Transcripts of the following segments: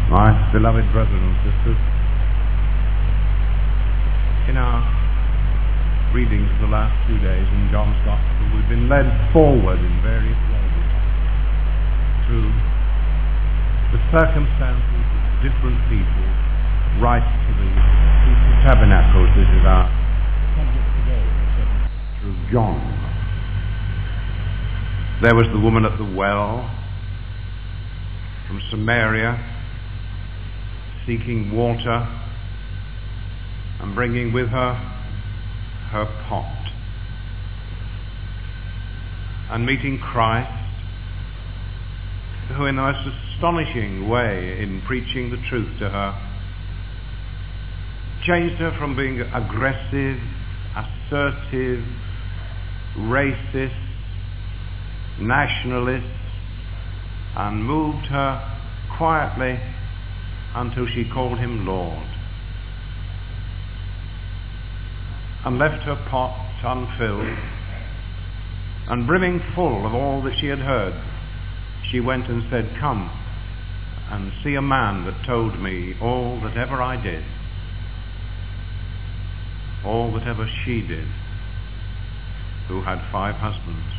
My beloved brothers and sisters, in our readings of the last 2 days in John's Gospel, we've been led forward in various ways through the circumstances of different people right to the Feast of Tabernacles. This is our subject today, through John. There was the woman at the well from Samaria, seeking water and bringing with her her pot, and meeting Christ, who in the most astonishing way in preaching the truth to her changed her from being aggressive, assertive, racist, nationalist, and moved her quietly until she called him Lord, and left her pot unfilled, and brimming full of all that she had heard, she went and said, "Come and see a man that told me all that ever I did, all that ever she did, who had 5 husbands."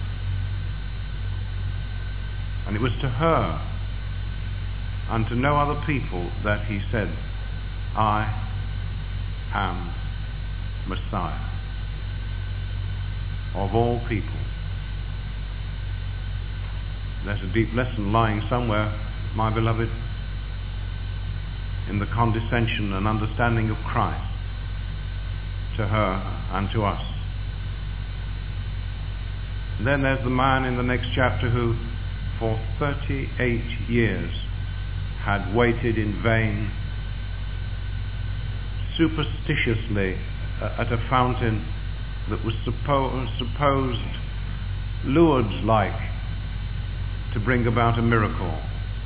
And it was to her and to no other people that he said, "I am Messiah." Of all people. There's a deep lesson lying somewhere, my beloved, in the condescension and understanding of Christ to her and to us. And then there's the man in the next chapter who for 38 years had waited in vain, superstitiously, at a fountain that was supposed Lourdes-like to bring about a miracle.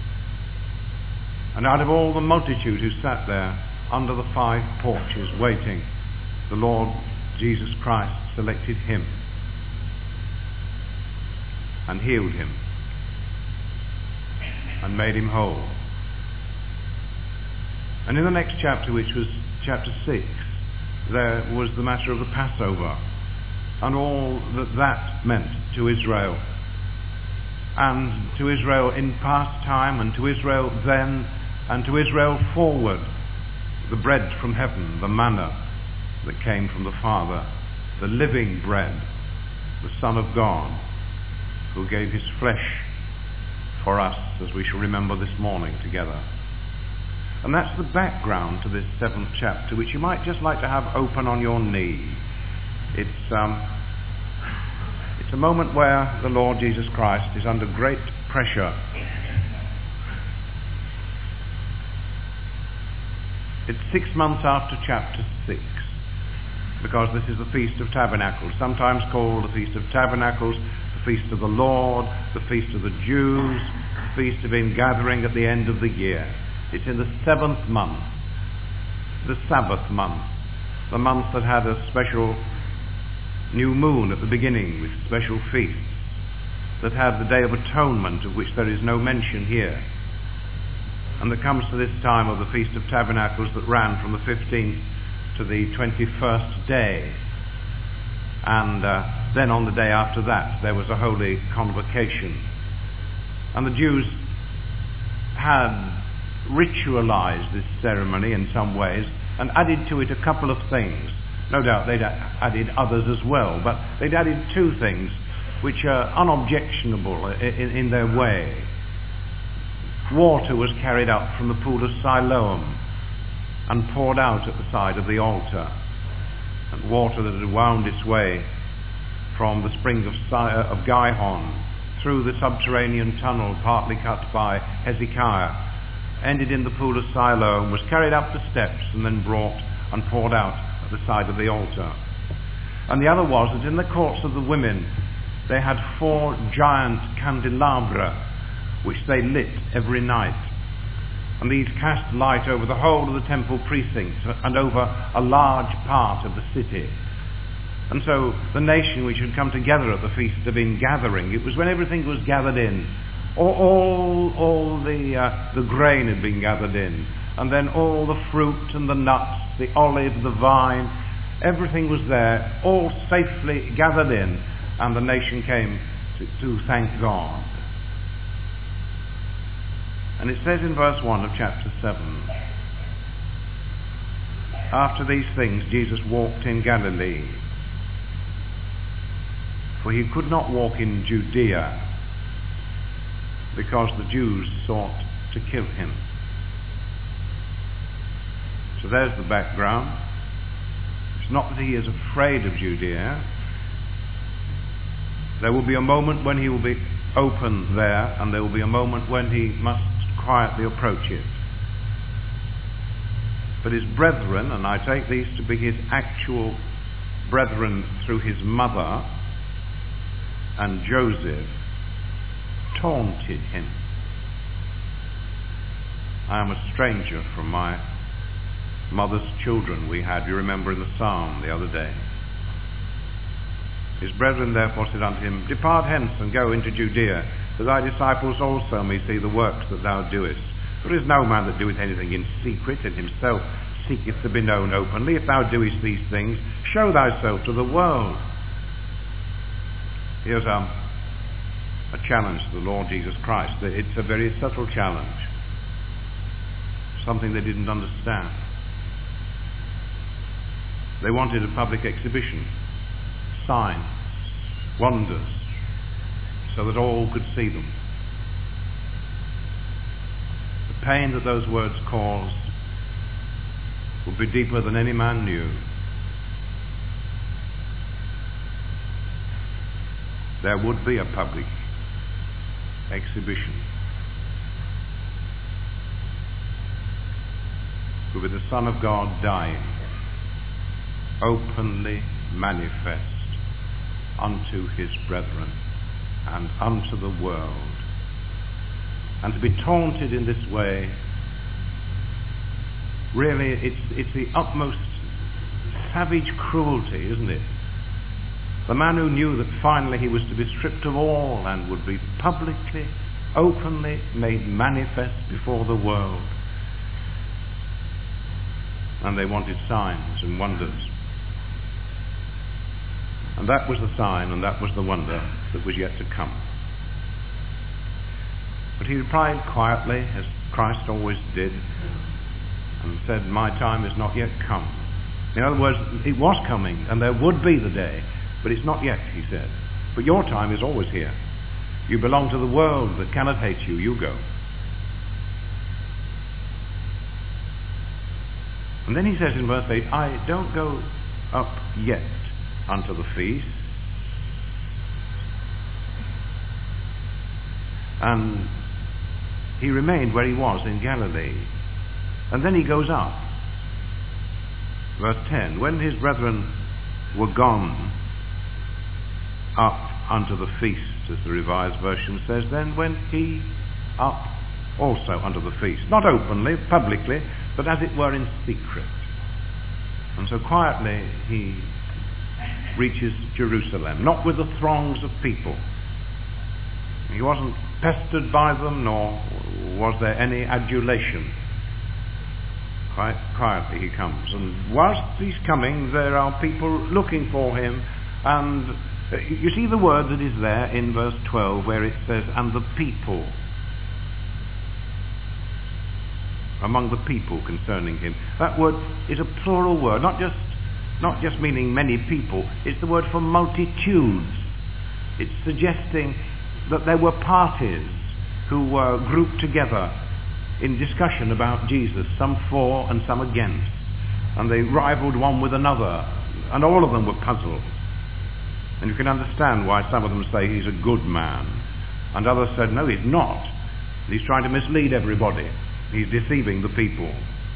And out of all the multitude who sat there under the 5 porches waiting, the Lord Jesus Christ selected him and healed him and made him whole. And in the next chapter, which was chapter 6, there was the matter of the Passover and all that that meant to Israel, and to Israel in past time, and to Israel then, and to Israel forward, the bread from heaven, the manna that came from the Father, the living bread, the Son of God, who gave his flesh for us, as we shall remember this morning together. And that's the background to this 7th chapter, which you might just like to have open on your knee. It's a moment where the Lord Jesus Christ is under great pressure. It's 6 months after chapter 6, because this is the Feast of Tabernacles, sometimes called the Feast of Tabernacles, the Feast of the Lord, the Feast of the Jews, the Feast of Ingathering at the end of the year. It's in the 7th month, the Sabbath month, the month that had a special new moon at the beginning with special feasts, that had the Day of Atonement, of which there is no mention here, and that comes to this time of the Feast of Tabernacles that ran from the 15th to the 21st day. And then on the day after that there was a holy convocation. And the Jews had ritualized this ceremony in some ways and added to it a couple of things. No doubt they'd added others as well, but they'd added 2 things which are unobjectionable in their way. Water was carried up from the pool of Siloam and poured out at the side of the altar, and water that had wound its way from the spring of Gihon through the subterranean tunnel partly cut by Hezekiah, ended in the pool of Siloam, was carried up the steps and then brought and poured out at the side of the altar. And the other was that in the courts of the women they had 4 giant candelabra which they lit every night, and these cast light over the whole of the temple precincts and over a large part of the city. And so the nation which had come together at the Feast of Ingathering, it was when everything was gathered in All the grain had been gathered in, and then all the fruit and the nuts, the olive, the vine, everything was there, all safely gathered in, and the nation came to thank God. And it says in verse 1 of chapter 7, after these things Jesus walked in Galilee, for he could not walk in Judea, because the Jews sought to kill him. So there's the background. It's not that he is afraid of Judea. There will be a moment when he will be open there, and there will be a moment when he must quietly approach it. But his brethren, and I take these to be his actual brethren through his mother and Joseph, taunted him. I am a stranger from my mother's children, we had, you remember in the psalm the other day. His brethren therefore said unto him, Depart hence and go into Judea, that thy disciples also may see the works that thou doest. There is no man that doeth anything in secret, and himself seeketh to be known openly. If thou doest these things, show thyself to the world. Here's a challenge to the Lord Jesus Christ. It's a very subtle challenge, something they didn't understand. They wanted a public exhibition, signs, wonders, so that all could see them. The pain that those words caused would be deeper than any man knew. There would be a public exhibition. It would be the Son of God dying, openly manifest unto his brethren and unto the world. And to be taunted in this way, really it's the utmost savage cruelty, isn't it? The man who knew that finally he was to be stripped of all and would be publicly, openly made manifest before the world. And they wanted signs and wonders. And that was the sign and that was the wonder that was yet to come. But he replied quietly, as Christ always did, and said, My time is not yet come. In other words, it was coming, and there would be the day, but it's not yet, he said. But your time is always here. You belong to the world that cannot hate you. You go. And then he says in verse 8, I don't go up yet unto the feast. And he remained where he was in Galilee. And then he goes up. Verse 10, when his brethren were gone up unto the feast, as the Revised Version says, then went he up also unto the feast. Not openly, publicly, but as it were in secret. And so quietly he reaches Jerusalem, not with the throngs of people. He wasn't pestered by them, nor was there any adulation. Quite quietly he comes. And whilst he's coming, there are people looking for him. And you see the word that is there in verse 12 where it says, and the people. Among the people concerning him. That word is a plural word, not just meaning many people. It's the word for multitudes. It's suggesting that there were parties who were grouped together in discussion about Jesus, some for and some against. And they rivaled one with another, and all of them were puzzled. And you can understand why some of them say he's a good man, and others said, no, he's not. He's trying to mislead everybody. He's deceiving the people.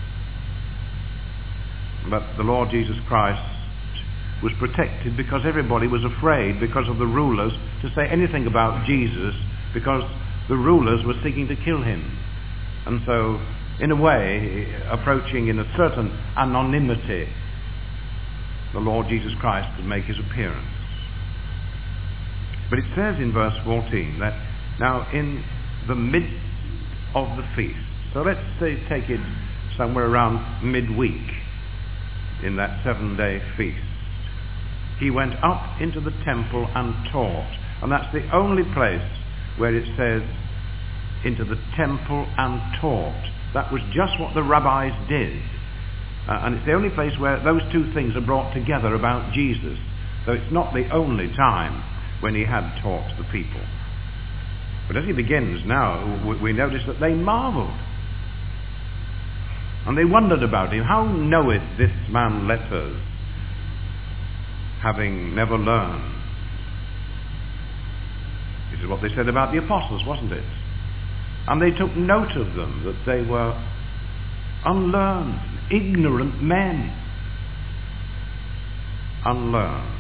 But the Lord Jesus Christ was protected because everybody was afraid because of the rulers to say anything about Jesus, because the rulers were seeking to kill him. And so, in a way, approaching in a certain anonymity, the Lord Jesus Christ could make his appearance. But it says in verse 14 that now in the midst of the feast. So let's say take it somewhere around midweek in that 7-day feast. He went up into the temple and taught. And that's the only place where it says, into the temple and taught. That was just what the rabbis did. And it's the only place where those two things are brought together about Jesus. Though it's not the only time when he had taught the people. But as he begins now, we notice that they marveled. And they wondered about him. How knoweth this man letters, having never learned? This is what they said about the apostles, wasn't it? And they took note of them, that they were unlearned, ignorant men. Unlearned.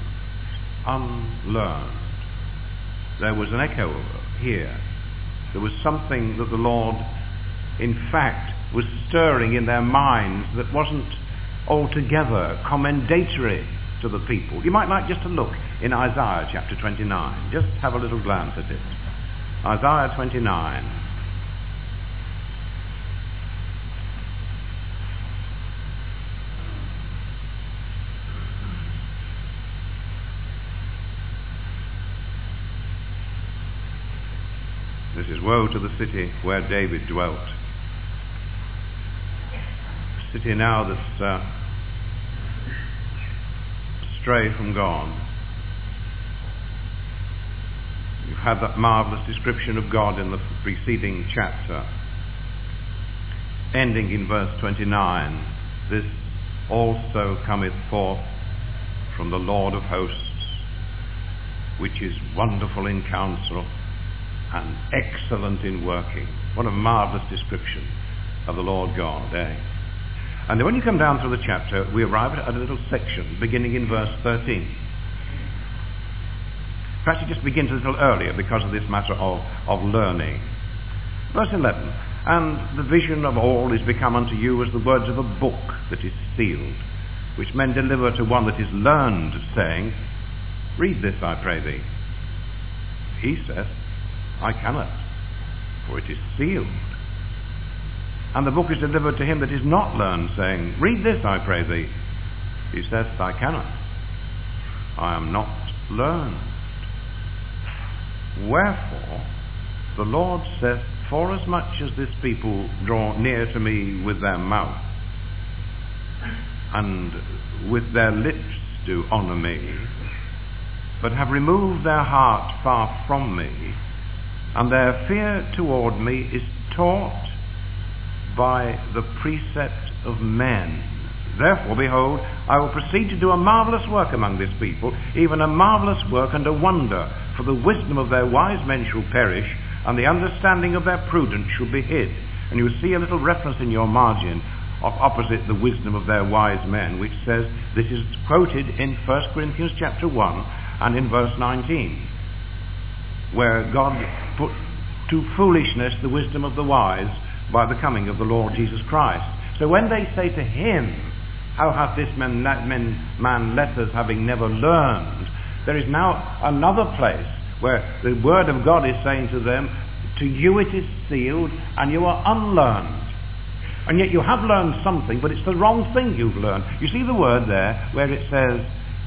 There was an echo here. There was something that the Lord, in fact, was stirring in their minds that wasn't altogether commendatory to the people. You might like just to look in Isaiah chapter 29. Just have a little glance at it. Isaiah 29. This is woe to the city where David dwelt. A city now that's astray from God. You've had that marvellous description of God in the preceding chapter, ending in verse 29. This also cometh forth from the Lord of hosts, which is wonderful in counsel and excellent in working. What a marvellous description of the Lord God, eh? And then when you come down through the chapter, we arrive at a little section beginning in verse 13. Perhaps it just begins a little earlier because of this matter of learning. Verse 11, and the vision of all is become unto you as the words of a book that is sealed, which men deliver to one that is learned, saying, read this, I pray thee. He saith, I cannot, for it is sealed. And the book is delivered to him that is not learned, saying, read this, I pray thee. He saith, I cannot. I am not learned. Wherefore, the Lord saith, forasmuch as this people draw near to me with their mouth, and with their lips do honour me, but have removed their heart far from me, and their fear toward me is taught by the precept of men. Therefore, behold, I will proceed to do a marvellous work among this people, even a marvellous work and a wonder, for the wisdom of their wise men shall perish, and the understanding of their prudence shall be hid. And you will see a little reference in your margin of opposite the wisdom of their wise men, which says, this is quoted in 1 Corinthians chapter 1 and in verse 19. Where God put to foolishness the wisdom of the wise by the coming of the Lord Jesus Christ. So when they say to him, how hath this man letters having never learned? There is now another place where the word of God is saying to them, to you it is sealed and you are unlearned. And yet you have learned something, but it's the wrong thing you've learned. You see the word there where it says,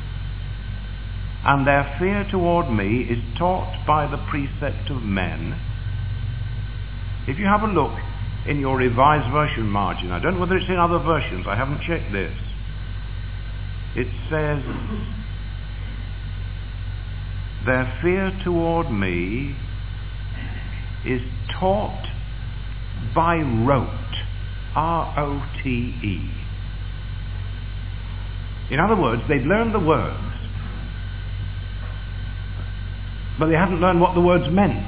and their fear toward me is taught by the precept of men. If you have a look in your Revised Version margin, I don't know whether it's in other versions, I haven't checked this. It says, their fear toward me is taught by rote, R-O-T-E. In other words, they'd learned the words, but they hadn't learned what the words meant.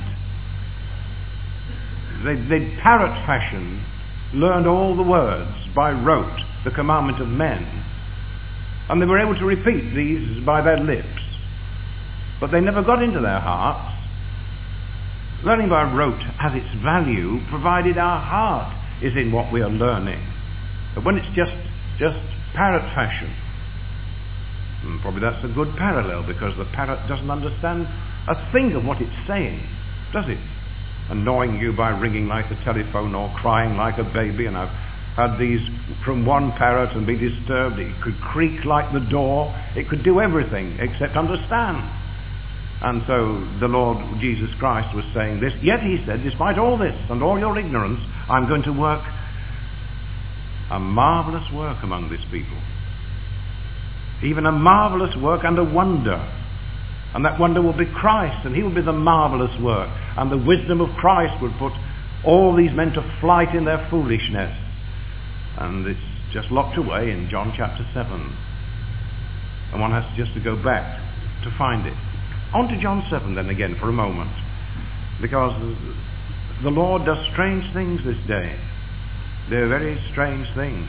They'd parrot fashion learned all the words by rote, the commandment of men. And they were able to repeat these by their lips. But they never got into their hearts. Learning by rote has its value, provided our heart is in what we are learning. But when it's just parrot fashion, probably that's a good parallel, because the parrot doesn't understand a thing of what it's saying, does it? annoying you by ringing like a telephone or crying like a baby, and I've had these from one parrot and be disturbed. It could creak like the door. It could do everything except understand. And so the Lord Jesus Christ was saying this. Yet he said, despite all this and all your ignorance, I'm going to work a marvelous work among this people. Even a marvelous work and a wonder. And that wonder will be Christ, and he will be the marvelous work. And the wisdom of Christ will put all these men to flight in their foolishness. And it's just locked away in John chapter 7. And one has just to go back to find it. On to John 7 then again for a moment. Because the Lord does strange things this day. They're very strange things.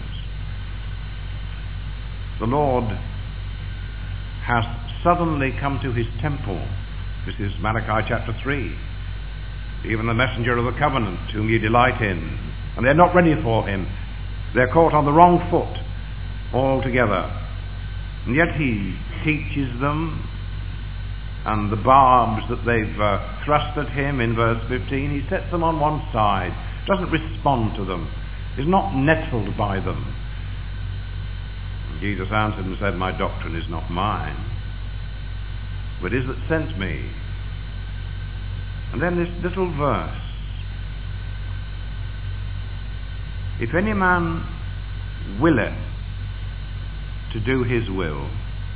The Lord has suddenly come to his temple. This is Malachi chapter 3. Even the messenger of the covenant whom you delight in. And they're not ready for him. They're caught on the wrong foot altogether. And yet he teaches them, and the barbs that they've thrust at him in verse 15, he sets them on one side, doesn't respond to them, is not nettled by them. And Jesus answered and said, my doctrine is not mine, but is that sent me. And then this little verse, if any man willeth to do his will,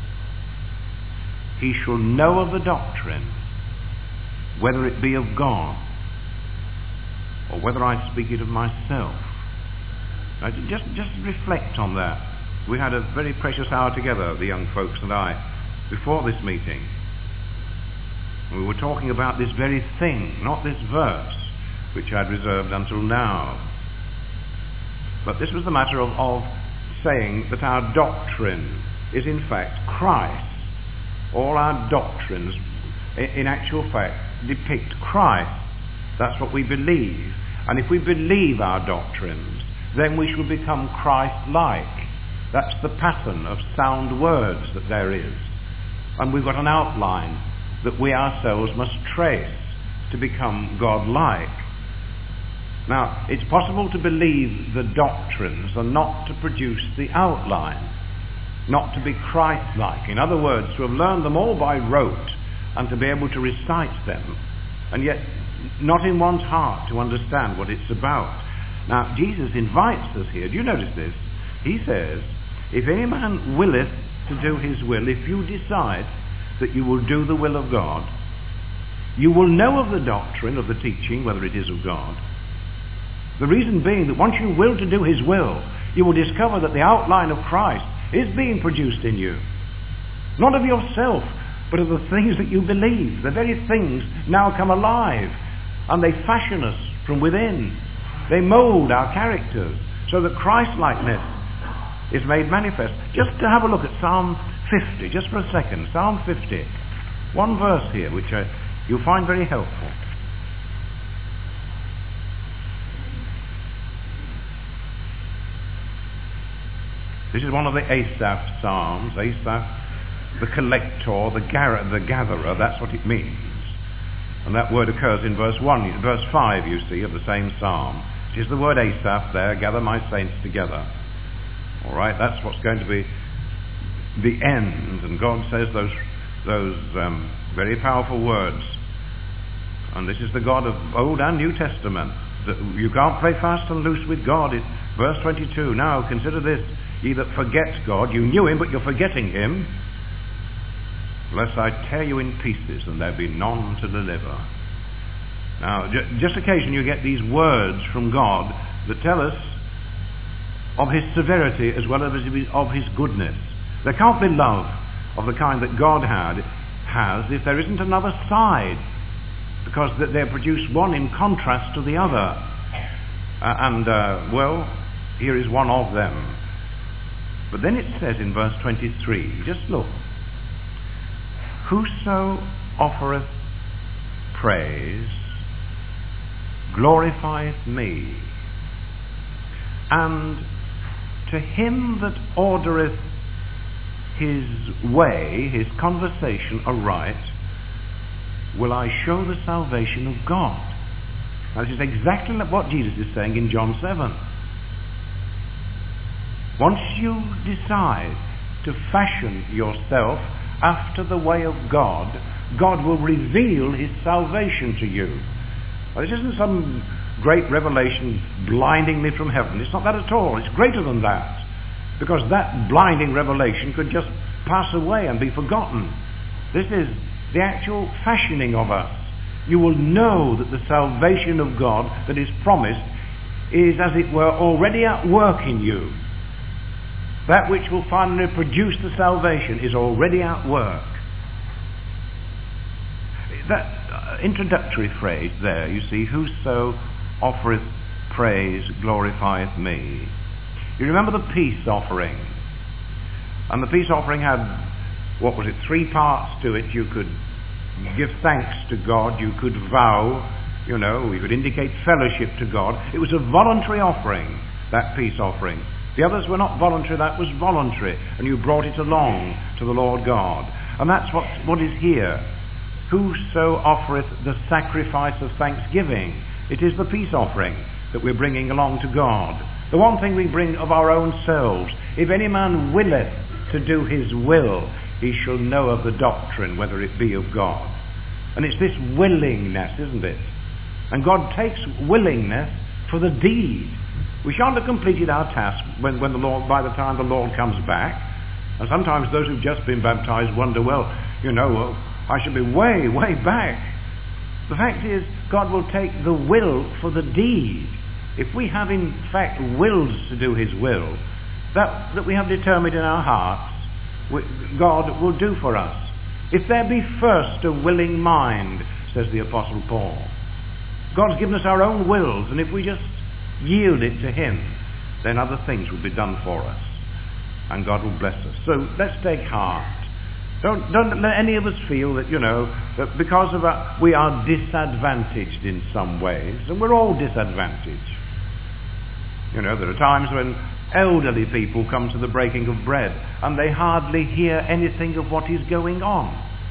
he shall know of the doctrine, whether it be of God, or whether I speak it of myself. Now, just reflect on that. We had a very precious hour together, the young folks and I, before this meeting. We were talking about this very thing, not this verse, which I'd reserved until now. But this was the matter of saying that our doctrine is in fact Christ. All our doctrines, in actual fact, depict Christ. That's what we believe. And if we believe our doctrines, then we shall become Christ-like. That's the pattern of sound words that there is. And we've got an outline that we ourselves must trace to become God-like. Now, it's possible to believe the doctrines and not to produce the outline, not to be Christ-like. In other words, to have learned them all by rote and to be able to recite them, and yet not in one's heart to understand what it's about. Now, Jesus invites us here. Do you notice this? He says, if any man willeth to do his will, if you decide that you will do the will of God, you will know of the doctrine, of the teaching, whether it is of God. The reason being that once you will to do his will, you will discover that the outline of Christ is being produced in you. Not of yourself, but of the things that you believe. The very things now come alive, and they fashion us from within. They mould our characters so that Christ-likeness is made manifest. Just to have a look at Psalm 50, just for a second. Psalm 50. One verse here which you'll find very helpful. This is one of the Asaph Psalms. Asaph, the collector, the gatherer, that's what it means. And that word occurs in verse 5, you see, of the same psalm. It is the word Asaph there, gather my saints together. All right, that's what's going to be the end. And God says those very powerful words. And this is the God of Old and New Testament. You can't play fast and loose with God. Verse 22, now consider this. Ye that forget God, you knew him, but you're forgetting him. Lest I tear you in pieces, and there be none to deliver. Now, just occasionally you get these words from God that tell us of his severity as well as of his goodness. There can't be love of the kind that God has if there isn't another side, because they produce one in contrast to the other. Well, here is one of them. But then it says in verse 23, just look, whoso offereth praise glorifieth me, and to him that ordereth his way, his conversation aright, will I show the salvation of God. Now, this is exactly what Jesus is saying in John 7. Once you decide to fashion yourself after the way of God, God will reveal his salvation to you. Now, this isn't some great revelation blinding me from heaven. It's not that at all. It's greater than that. Because that blinding revelation could just pass away and be forgotten. This is the actual fashioning of us. You will know that the salvation of God that is promised is, as it were, already at work in you. That which will finally produce the salvation is already at work. That introductory phrase there, you see, whoso offereth praise glorifieth me. You remember the peace offering. And the peace offering had, 3 parts to it. You could give thanks to God, you could vow, you could indicate fellowship to God. It was a voluntary offering, that peace offering. The others were not voluntary, that was voluntary, and you brought it along to the Lord God. And that's what is here. Whoso offereth the sacrifice of thanksgiving. It is the peace offering that we're bringing along to God. The one thing we bring of our own selves. If any man willeth to do his will, he shall know of the doctrine, whether it be of God. And it's this willingness, isn't it? And God takes willingness for the deed. We shan't have completed our task by the time the Lord comes back. And sometimes those who've just been baptized wonder, I should be way, way back. The fact is, God will take the will for the deed. If we have in fact wills to do his will, that we have determined in our hearts, God will do for us. If there be first a willing mind, says the Apostle Paul. God's given us our own wills, and if we just yield it to him, then other things will be done for us, and God will bless us. So let's take heart. Don't let any of us feel that, that because of we are disadvantaged in some ways, and we're all disadvantaged. There are times when elderly people come to the breaking of bread and they hardly hear anything of what is going on.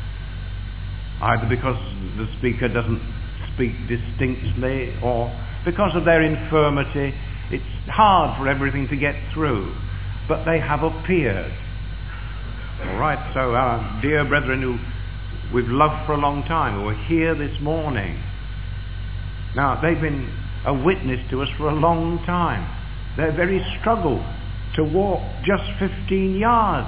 Either because the speaker doesn't speak distinctly, or because of their infirmity, it's hard for everything to get through. But they have appeared. All right, so our dear brethren who we've loved for a long time, who are here this morning, now they've been a witness to us for a long time. Their very struggle to walk just 15 yards.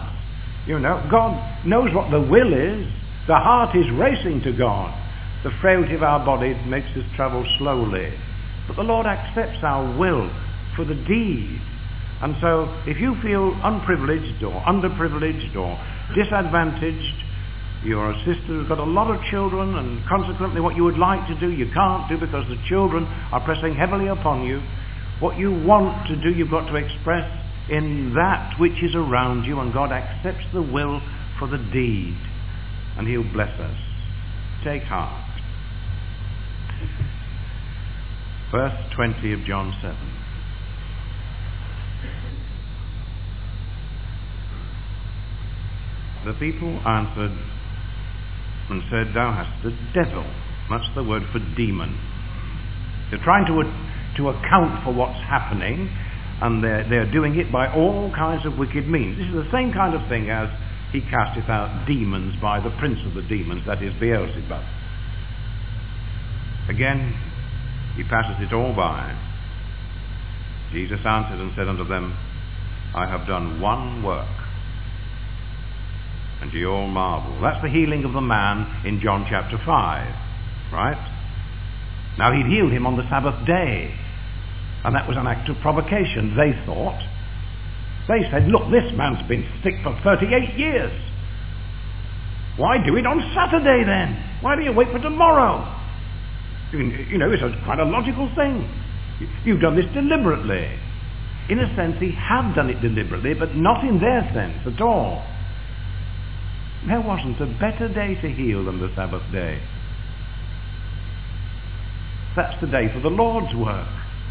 God knows what the will is. The heart is racing to God. The frailty of our body makes us travel slowly. But the Lord accepts our will for the deed. And so if you feel unprivileged or underprivileged or disadvantaged, you're a sister who's got a lot of children, and consequently what you would like to do you can't do because the children are pressing heavily upon you. What you want to do you've got to express in that which is around you, and God accepts the will for the deed, and he'll bless us. Take heart. Verse 20 of John 7. The people answered and said, Thou hast a devil. That's the word for demon. They're trying to account for what's happening, and they're doing it by all kinds of wicked means. This is the same kind of thing as he casteth out demons by the prince of the demons, that is Beelzebub. Again, he passes it all by. Jesus answered and said unto them, I have done one work, and ye all marvel. That's the healing of the man in John chapter 5, right? Now he'd healed him on the Sabbath day, and that was an act of provocation, they thought. They said, look, this man's been sick for 38 years. Why do it on Saturday then? Why do you wait for tomorrow? It's quite a logical thing. You've done this deliberately. In a sense, he had done it deliberately, but not in their sense at all. There wasn't a better day to heal than the Sabbath day. That's the day for the Lord's work.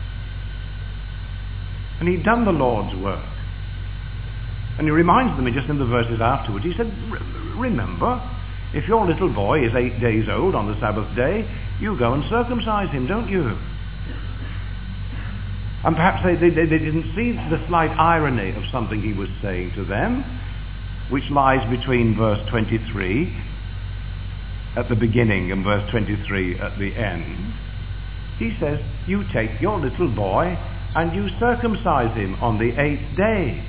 And he'd done the Lord's work. And he reminds them just in the verses afterwards. He said, remember, if your little boy is 8 days old on the Sabbath day, you go and circumcise him, don't you? And perhaps they didn't see the slight irony of something he was saying to them, which lies between verse 23 at the beginning and verse 23 at the end. He says, you take your little boy and you circumcise him on the 8th day.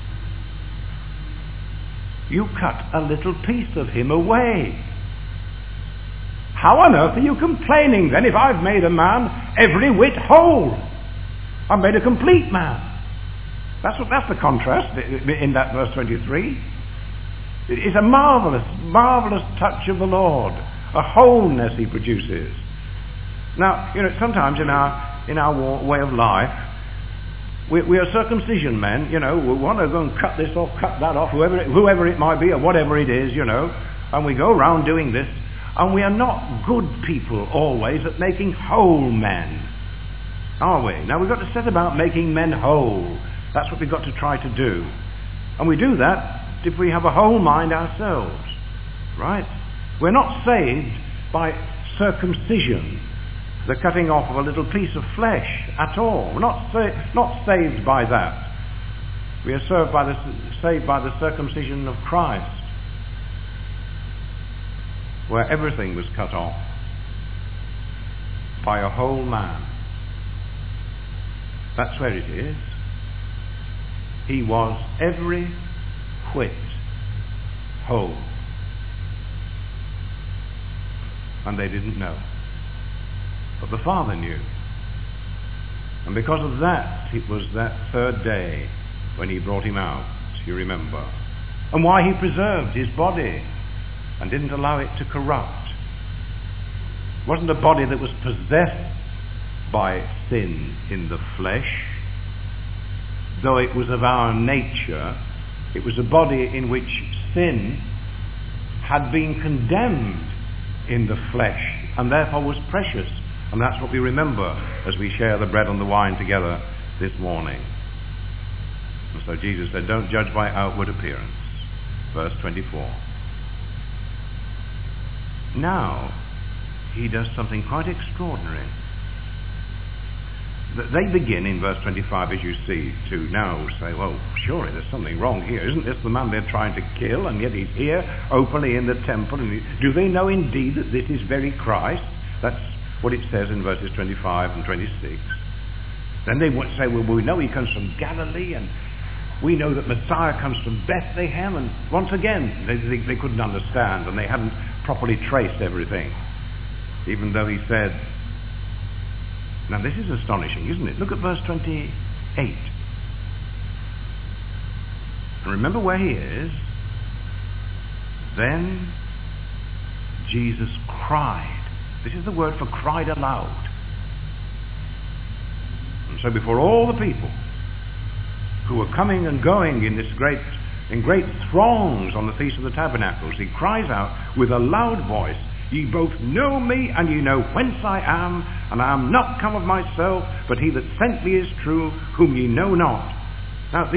You cut a little piece of him away. How on earth are you complaining then if I've made a man every whit whole? I've made a complete man. That's the contrast in that verse 23. It's a marvelous, marvelous touch of the Lord. A wholeness he produces. Now, sometimes in our way of life, we are circumcision men, we want to go and cut this off, cut that off, whoever it might be, or whatever it is, and we go around doing this, and we are not good people always at making whole men, are we? Now we've got to set about making men whole. That's what we've got to try to do. And we do that if we have a whole mind ourselves, right? We're not saved by circumcision, the cutting off of a little piece of flesh at all. We're not saved by that. We are saved by the circumcision of Christ, where everything was cut off by a whole man. That's where it is. He was every whit whole. And they didn't know. But the Father knew. And because of that, it was that 3rd day when he brought him out, you remember. And why he preserved his body and didn't allow it to corrupt. It wasn't a body that was possessed by sin in the flesh. Though it was of our nature, it was a body in which sin had been condemned in the flesh and therefore was precious. And that's what we remember as we share the bread and the wine together this morning. And so Jesus said, don't judge by outward appearance. Verse 24. Now, he does something quite extraordinary. They begin in verse 25, as you see, to now say, well, surely there's something wrong here. Isn't this the man they're trying to kill, and yet he's here openly in the temple? And do they know indeed that this is very Christ? That's what it says in verses 25 and 26. Then they would say, well, we know he comes from Galilee, and we know that Messiah comes from Bethlehem. And once again, they couldn't understand, and they hadn't properly traced everything, even though he said... Now this is astonishing, isn't it? Look at verse 28. And remember where he is. Then Jesus cried. This is the word for cried aloud. And so before all the people who were coming and going in great throngs on the Feast of the Tabernacles, he cries out with a loud voice, ye both know me, and ye know whence I am, and I am not come of myself, but he that sent me is true, whom ye know not. Now,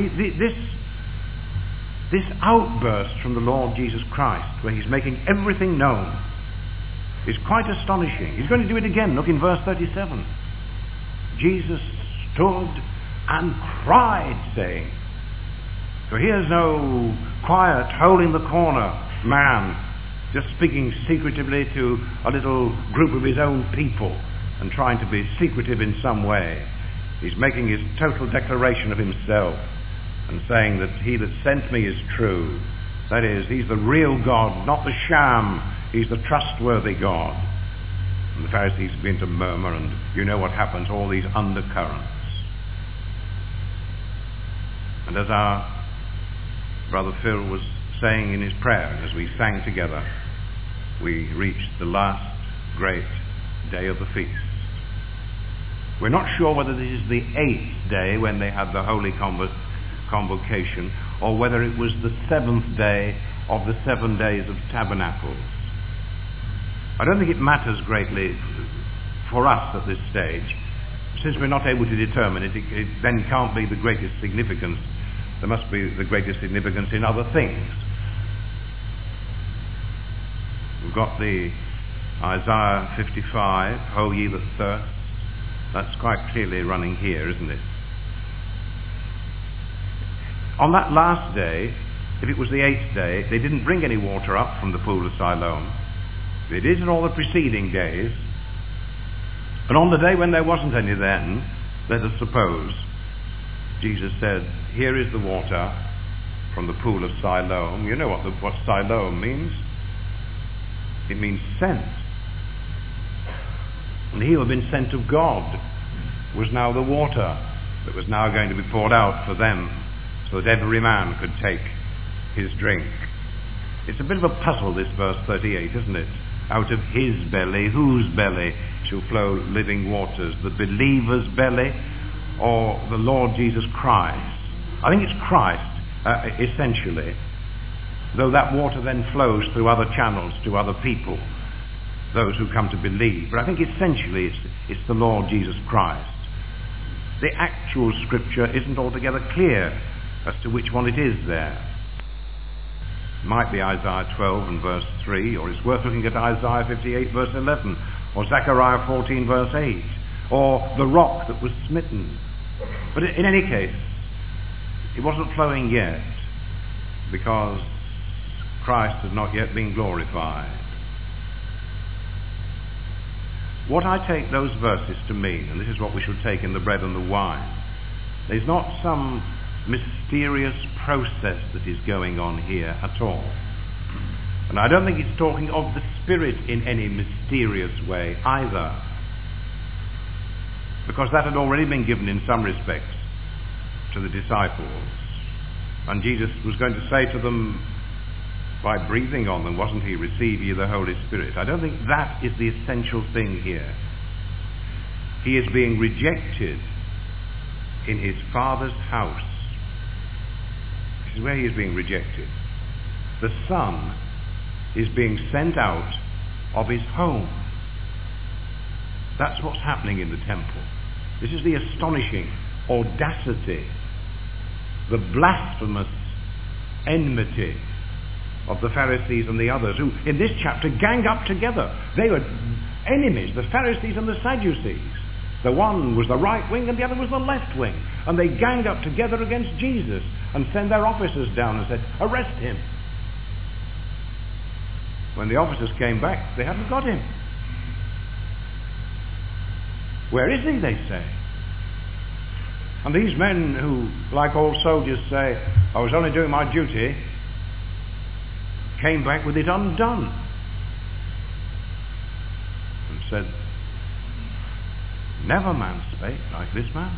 this outburst from the Lord Jesus Christ, where he's making everything known, is quite astonishing. He's going to do it again. Look in verse 37. Jesus stood and cried, saying... So here's no quiet, hole-in-the-corner man just speaking secretively to a little group of his own people and trying to be secretive in some way. He's making his total declaration of himself and saying that he that sent me is true. That is, he's the real God, not the sham. He's the trustworthy God. And the Pharisees begin to murmur, and you know what happens, all these undercurrents. And as our brother Phil was saying in his prayer, as we sang together, we reached the last great day of the feast. We're not sure whether this is the 8th day when they had the holy convocation, or whether it was the 7th day of the 7 days of tabernacles. I don't think it matters greatly for us at this stage. Since we're not able to determine it, it then can't be the greatest significance. There must be the greatest significance in other things. We've got the Isaiah 55, "Ho ye that thirst." That's quite clearly running here, isn't it? On that last day, if it was the 8th day, they didn't bring any water up from the pool of Siloam. They did in all the preceding days. And on the day when there wasn't any then, let us suppose, Jesus said, "Here is the water from the pool of Siloam." You know what Siloam means? It means sent. And he who had been sent of God was now the water that was now going to be poured out for them, so that every man could take his drink. It's a bit of a puzzle, this verse 38, isn't it? Out of his belly, whose belly shall flow living waters? The believer's belly or the Lord Jesus Christ? I think it's Christ, essentially, though that water then flows through other channels to other people, those who come to believe. But I think essentially it's the Lord Jesus Christ. The actual scripture isn't altogether clear as to which one it is there. It might be Isaiah 12 and verse 3, or it's worth looking at Isaiah 58 verse 11, or Zechariah 14 verse 8, or the rock that was smitten. But in any case, it wasn't flowing yet, because Christ had not yet been glorified. What I take those verses to mean, and this is what we should take in the bread and the wine, there's not some mysterious process that is going on here at all. And I don't think it's talking of the Spirit in any mysterious way either, because that had already been given in some respects to the disciples. And Jesus was going to say to them, by breathing on them, wasn't he, "Receive ye the Holy Spirit"? I don't think that is the essential thing here. He is being rejected in his Father's house. This is where he is being rejected. The Son is being sent out of his home. That's what's happening in the temple. This is the astonishing audacity, the blasphemous enmity of the Pharisees and the others, who in this chapter gang up together. They were enemies, the Pharisees and the Sadducees. The one was the right wing and the other was the left wing. And they ganged up together against Jesus and sent their officers down and said, "Arrest him." When the officers came back, they hadn't got him. "Where is he?" they say. And these men who, like all soldiers, say, "I was only doing my duty," came back with it undone and said, "Never man spake like this man."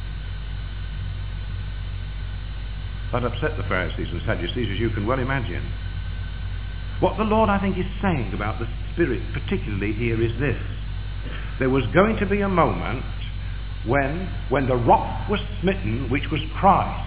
That upset the Pharisees and Sadducees, as you can well imagine. What the Lord, I think, is saying about the Spirit particularly here is this: there was going to be a moment when the rock was smitten, which was Christ,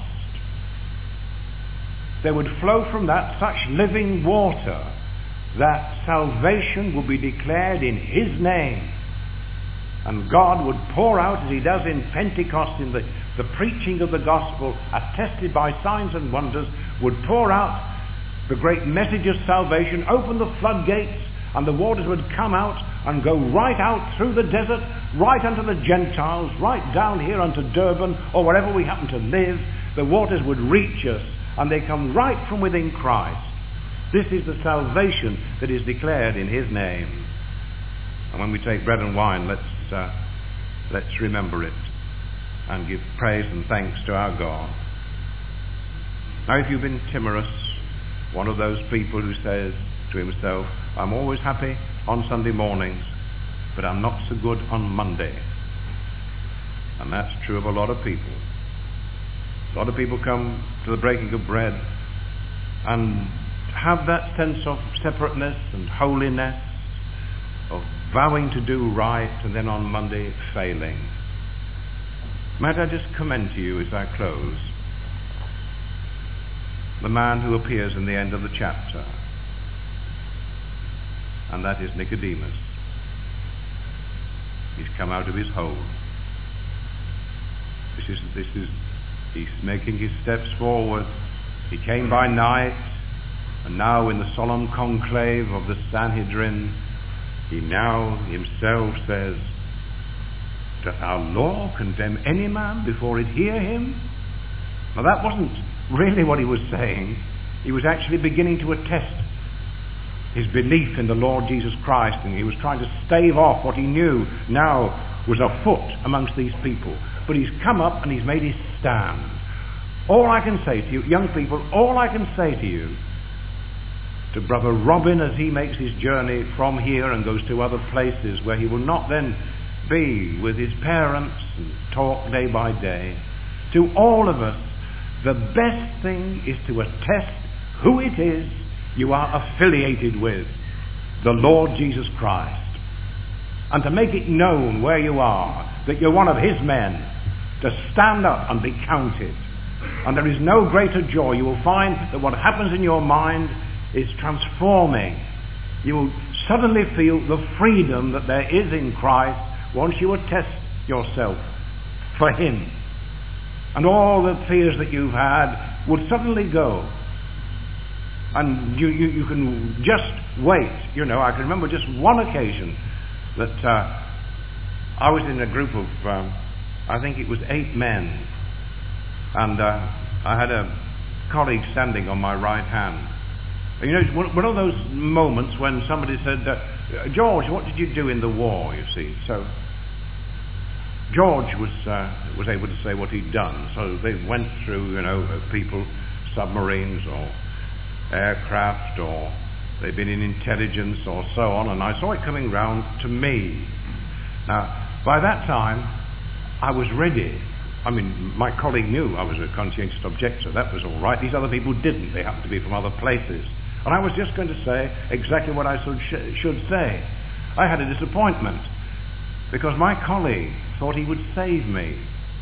there would flow from that such living water that salvation would be declared in his name. And God would pour out, as he does in Pentecost, in the preaching of the gospel, attested by signs and wonders, would pour out the great message of salvation, open the floodgates, and the waters would come out and go right out through the desert, right unto the Gentiles, right down here unto Durban, or wherever we happen to live. The waters would reach us, and they come right from within Christ. This is the salvation that is declared in his name. And when we take bread and wine, let's remember it and give praise and thanks to our God. Now, if you've been timorous, one of those people who says to himself, "I'm always happy on Sunday mornings, but I'm not so good on Monday," and that's true of a lot of people. A lot of people come to the breaking of bread and have that sense of separateness and holiness, of vowing to do right, and then on Monday failing. Might I just commend to you as I close the man who appears in the end of the chapter, and that is Nicodemus. He's come out of his hole. He's making his steps forward. He came by night, and now in the solemn conclave of the Sanhedrin, He now himself says, doth our law condemn any man before it hear him? Now that wasn't really what he was saying. He was actually beginning to attest his belief in the Lord Jesus Christ, and he was trying to stave off what he knew now was afoot amongst these people. But he's come up and he's made his stand. All I can say to you, young people, all I can say to you, to Brother Robin as he makes his journey from here and goes to other places where he will not then be with his parents and talk day by day, to all of us, the best thing is to attest who it is you are affiliated with, the Lord Jesus Christ, and to make it known where you are, that you're one of his men, to stand up and be counted. And there is no greater joy. You will find that what happens in your mind is transforming. You will suddenly feel the freedom that there is in Christ once you attest yourself for him. And all the fears that you've had would suddenly go. And you can just wait. You know, I can remember just one occasion that I was in a group of, I think it was 8 men. And I had a colleague standing on my right hand. You know, it's one of those moments when somebody said, George, what did you do in the war, you see? So George was able to say what he'd done. So they went through, you know, people, submarines or aircraft, or they'd been in intelligence or so on, and I saw it coming round to me. Now, by that time, I was ready. I mean, my colleague knew I was a conscientious objector. That was all right. These other people didn't. They happened to be from other places. And I was just going to say exactly what I should say. I had a disappointment because my colleague thought he would save me.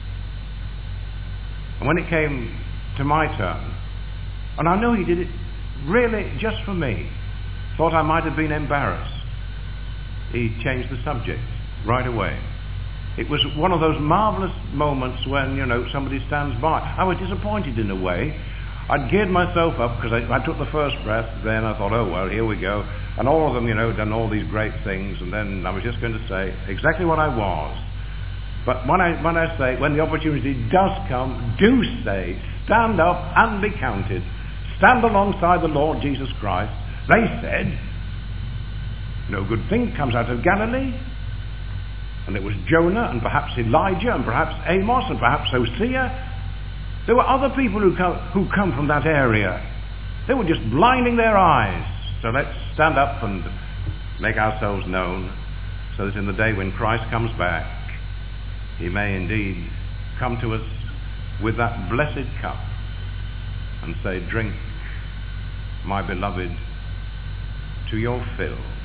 And when it came to my turn, and I know he did it really just for me, thought I might have been embarrassed, he changed the subject right away. It was one of those marvellous moments when, you know, somebody stands by. I was disappointed in a way. I'd geared myself up because I took the first breath, then I thought, oh well, here we go. And all of them, you know, done all these great things, and then I was just going to say exactly what I was. But when I say, when the opportunity does come, do say, stand up and be counted. Stand alongside the Lord Jesus Christ. They said, no good thing comes out of Galilee. And it was Jonah, and perhaps Elijah, and perhaps Amos, and perhaps Hosea. There were other people who come from that area. They were just blinding their eyes. So let's stand up and make ourselves known, so that in the day when Christ comes back, he may indeed come to us with that blessed cup and say, drink, my beloved, to your fill.